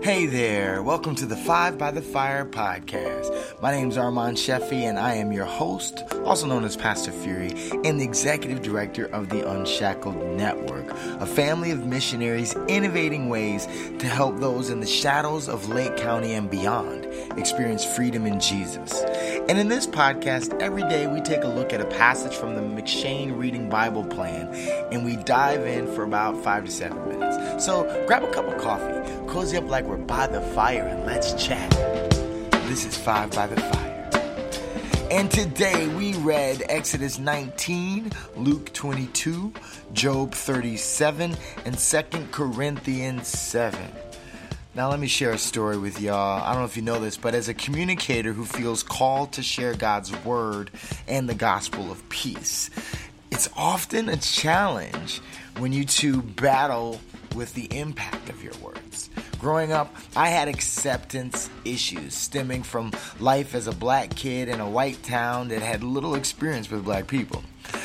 Hey there, welcome to the Five by the Fire podcast. My name is Armand Sheffy and I am your host, also known as Pastor Fury, and the executive director of the Unshackled Network, a family of missionaries innovating ways to help those in the shadows of Lake County and beyond experience freedom in Jesus. And in this podcast, every day we take a look at a passage from the McShane Reading Bible Plan and we dive in for about 5 to 7 minutes. So grab a cup of coffee, cozy up like we're by the fire, and let's chat. This is Five by the Fire. And today we read Exodus 19, Luke 22, Job 37, and 2 Corinthians 7. Now let me share a story with y'all. I don't know if you know this, but as a communicator who feels called to share God's word and the gospel of peace, it's often a challenge when you two battle with the impact of your words. Growing up, I had acceptance issues stemming from life as a black kid in a white town that had little experience with black people.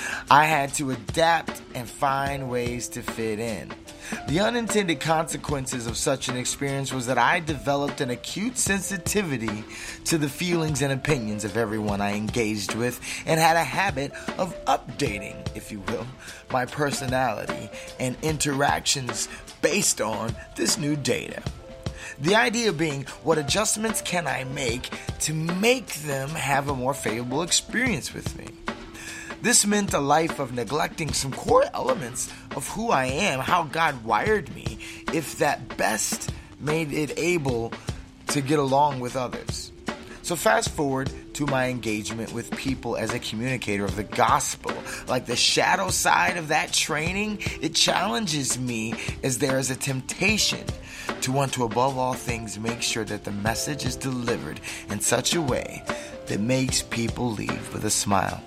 I had to adapt and find ways to fit in. The unintended consequences of such an experience was that I developed an acute sensitivity to the feelings and opinions of everyone I engaged with and had a habit of updating, if you will, my personality and interactions based on this new data. The idea being, what adjustments can I make to make them have a more favorable experience with me? This meant a life of neglecting some core elements of who I am, how God wired me, if that best made it able to get along with others. So fast forward to my engagement with people as a communicator of the gospel. Like the shadow side of that training, it challenges me as there is a temptation to want to, above all things, make sure that the message is delivered in such a way that makes people leave with a smile.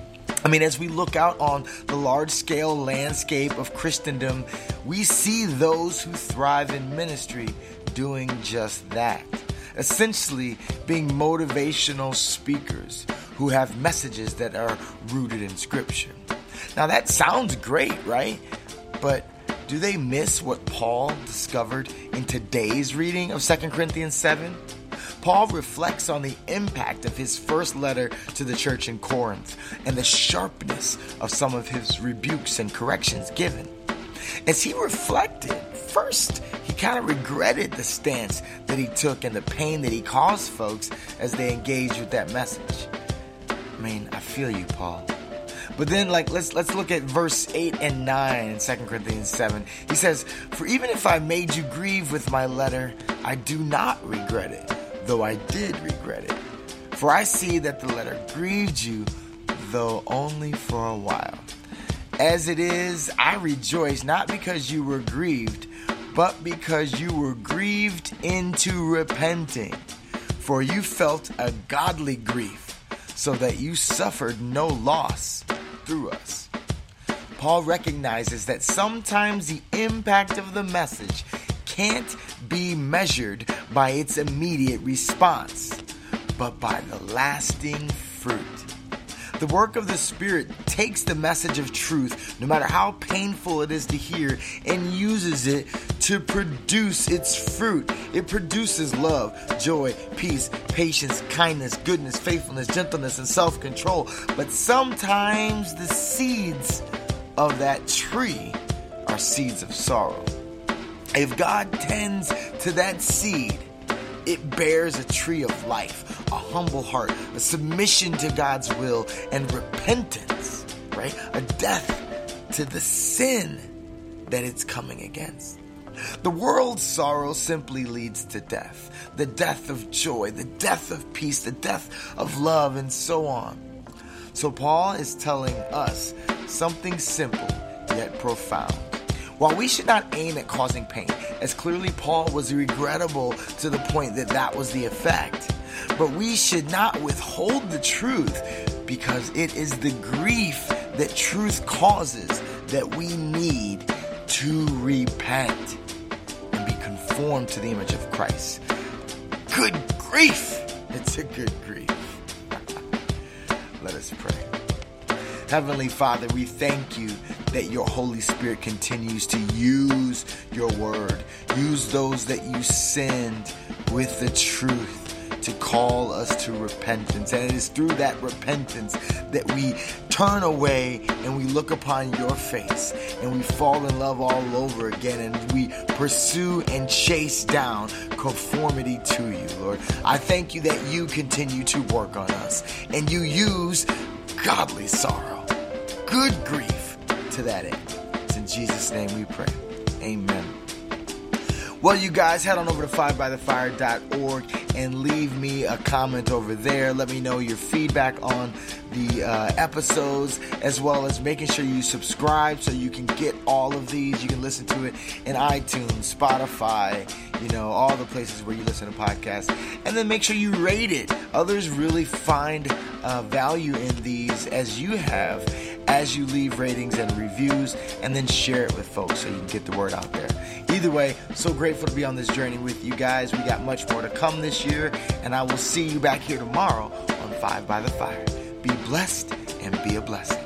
As we look out on the large-scale landscape of Christendom, we see those who thrive in ministry doing just that. Essentially being motivational speakers who have messages that are rooted in Scripture. Now that sounds great, right? But do they miss what Paul discovered in today's reading of 2 Corinthians 7? Paul reflects on the impact of his first letter to the church in Corinth and the sharpness of some of his rebukes and corrections given. As he reflected, first, he kind of regretted the stance that he took and the pain that he caused folks as they engaged with that message. I feel you, Paul. But then, let's look at verse 8 and 9 in 2 Corinthians 7. He says, "For even if I made you grieve with my letter, I do not regret it, though I did regret it. For I see that the letter grieved you, though only for a while. As it is, I rejoice, not because you were grieved, but because you were grieved into repenting. For you felt a godly grief, so that you suffered no loss through us." Paul recognizes that sometimes the impact of the message can't be measured by its immediate response, but by the lasting fruit. The work of the Spirit takes the message of truth, no matter how painful it is to hear, and uses it to produce its fruit. It produces love, joy, peace, patience, kindness, goodness, faithfulness, gentleness, and self-control. But sometimes the seeds of that tree are seeds of sorrow. If God tends to that seed, it bears a tree of life, a humble heart, a submission to God's will, and repentance, right? A death to the sin that it's coming against. The world's sorrow simply leads to death. The death of joy, the death of peace, the death of love, and so on. So Paul is telling us something simple yet profound. While we should not aim at causing pain, as clearly Paul was regrettable to the point that that was the effect, but we should not withhold the truth, because it is the grief that truth causes that we need to repent and be conformed to the image of Christ. Good grief! It's a good grief. Let us pray. Heavenly Father, we thank you that your Holy Spirit continues to use your word, use those that you send with the truth to call us to repentance. And it is through that repentance that we turn away and we look upon your face and we fall in love all over again, and we pursue and chase down conformity to you, Lord. I thank you that you continue to work on us and you use godly sorrow, good grief to that end. It's in Jesus' name we pray. Amen. Well, you guys, head on over to 5bythefire.org and leave me a comment over there. Let me know your feedback on the episodes, as well as making sure you subscribe so you can get all of these. You can listen to it in iTunes, Spotify, all the places where you listen to podcasts. And then make sure you rate it. Others really find value in these as you have, as you leave ratings and reviews, and then share it with folks so you can get the word out there. Either way, so grateful to be on this journey with you guys. We got much more to come this year, and I will see you back here tomorrow on 5 by the Fire. Be blessed and be a blessing.